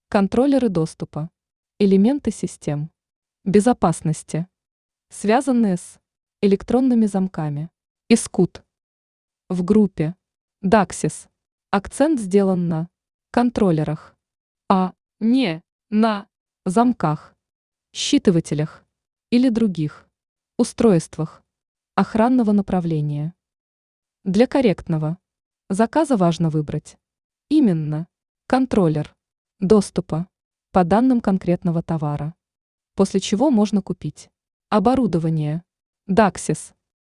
Контроллеры доступа. Элементы систем. Безопасности. Связанные с электронными замками. Искут. В группе. Даксис. Акцент сделан на контроллерах, а не на замках, считывателях или других устройствах охранного направления. Для корректного заказа важно выбрать именно контроллер доступа по данным конкретного товара, после чего можно купить оборудование Даксис